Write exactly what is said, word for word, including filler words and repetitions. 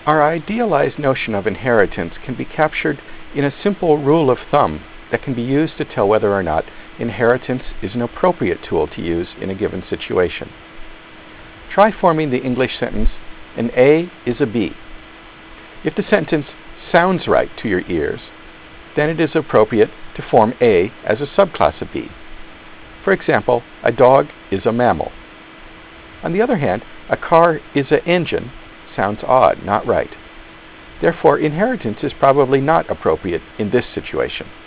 Our idealized notion of inheritance can be captured in a simple rule of thumb that can be used to tell whether or not inheritance is an appropriate tool to use in a given situation. Try forming the English sentence, an A is a B. If the sentence sounds right to your ears, then it is appropriate to form A as a subclass of B. For example, a dog is a mammal. On the other hand, a car is an engine sounds odd, not right. Therefore, inheritance is probably not appropriate in this situation.